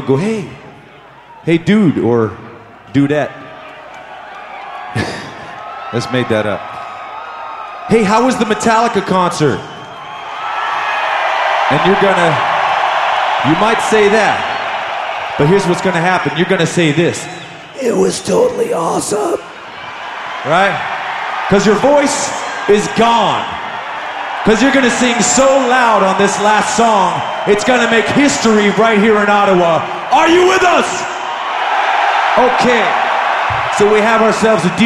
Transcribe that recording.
go, hey, dude, or dudette. Let's make that up. Hey, how was the Metallica concert? And you might say that, but here's what's gonna happen. You're gonna say this. It was totally awesome. Right? Because your voice is gone. Because you're gonna sing so loud on this last song, it's gonna make history right here in Ottawa. Are you with us? Okay. So we have ourselves a